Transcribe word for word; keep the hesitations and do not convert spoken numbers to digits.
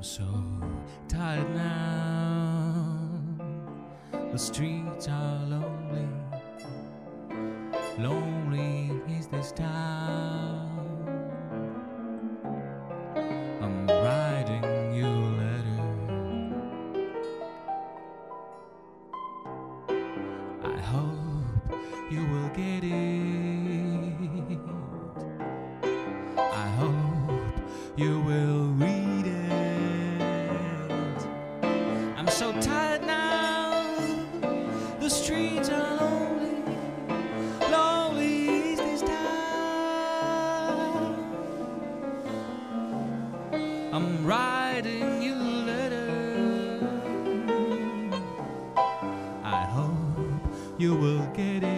so tired now. The streets are lonely. Lonely is this town. I'm writing you a letter. I hope you will get it. I hope you will read it. I'm so tired now. The streets are lonely. Lonely is this town. I'm writing you a letter. I hope you will get it.